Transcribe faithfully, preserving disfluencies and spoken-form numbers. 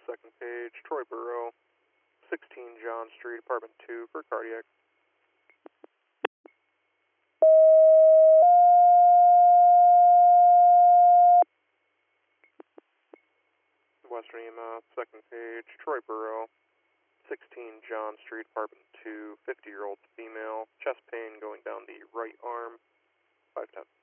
second page, Troy Borough, sixteen John Street, apartment two, for cardiac. Western E M S, second page, Troy Borough, sixteen John Street, apartment two, fifty-year-old female, chest pain going down the right arm, five ten.